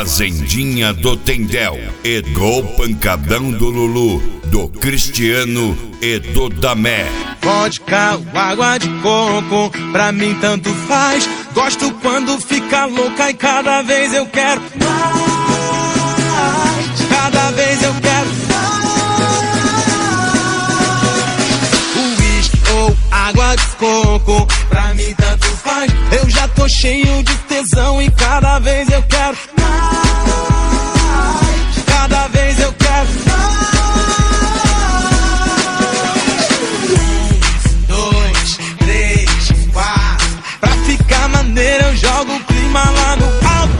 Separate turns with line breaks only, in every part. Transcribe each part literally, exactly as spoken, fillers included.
Fazendinha do Tendel e do Pancadão do Lulu, do Cristiano e do Damé.
Vodka ou água de coco, pra mim tanto faz. Gosto quando fica louca e cada vez eu quero mais. Cada vez eu quero mais. Uísque ou água de coco, pra mim tanto faz. Eu já tô cheio de tesão e cada vez eu quero mais. Cada vez eu quero mais. Eu jogo o clima lá no alto.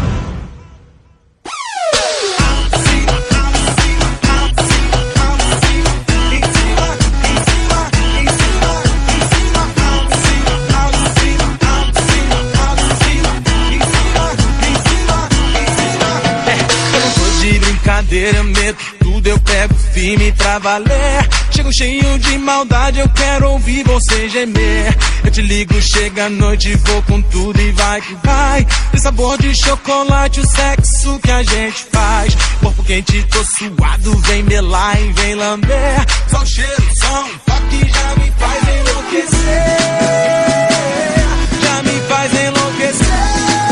Eu não tô de brincadeira, eu meto tudo, eu pego firme pra valer. Chego cheio de maldade, eu quero ouvir você gemer. Eu te ligo, chega a noite, vou com tudo e vai que vai. Tem sabor de chocolate, o sexo que a gente faz. Corpo quente, tô suado, vem melar e vem lamber. Só o cheiro, só um toque já me faz enlouquecer. Já me faz enlouquecer.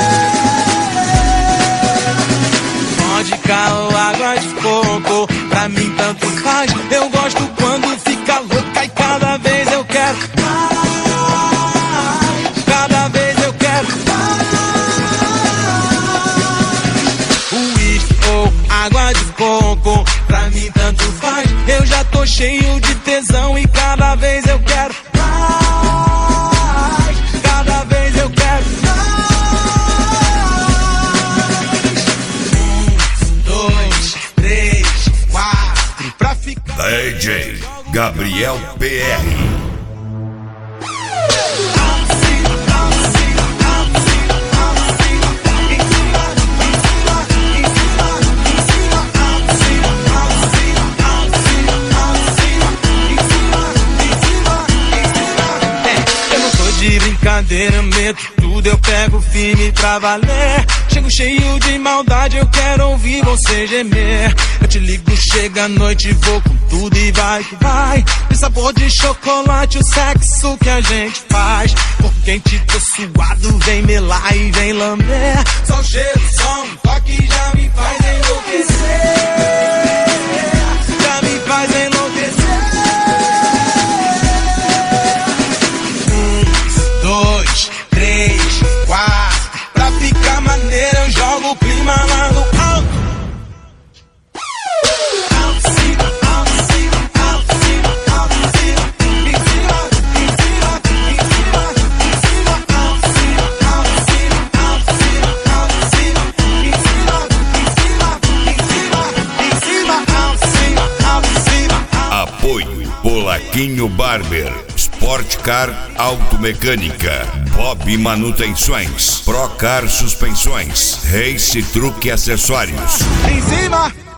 Vodka ou água de coco, pra mim tanto faz. Eu gosto quando fica louca e cada vez eu quero mais. Cada vez eu quero mais. Uísque ou água de coco, pra mim tanto faz. Eu já tô cheio de tesão e cada vez eu quero mais. Cada vez eu quero mais. Um, dois, três, quatro, pra ficar.
D J Gabriel P R.
De brincadeira, eu meto tudo, eu pego firme pra valer. Chego cheio de maldade, eu quero ouvir você gemer. Eu te ligo, chega a noite, vou com tudo e vai que vai. Tem sabor de chocolate, o sexo que a gente faz. Corpo quente, tô suado, vem melar e vem lamber. Só o cheiro, só um toque já me faz enlouquecer. Já me faz enlouquecer. Dois, três, quatro, pra ficar maneiro eu jogo o clima lá no alto. Alto, cima, alto, cima, alto, cima, alto, cima, em cima, em cima, em cima, em cima, alto, cima, alto, cima, alto, cima, alto, cima, em cima, em cima, em cima, em cima, alto, cima, alto, cima.
Apoio Polaquinho Barber, Sport Car Automecânica, Bob Manutenções, Procar Suspensões, Race Truque Acessórios.
Em cima.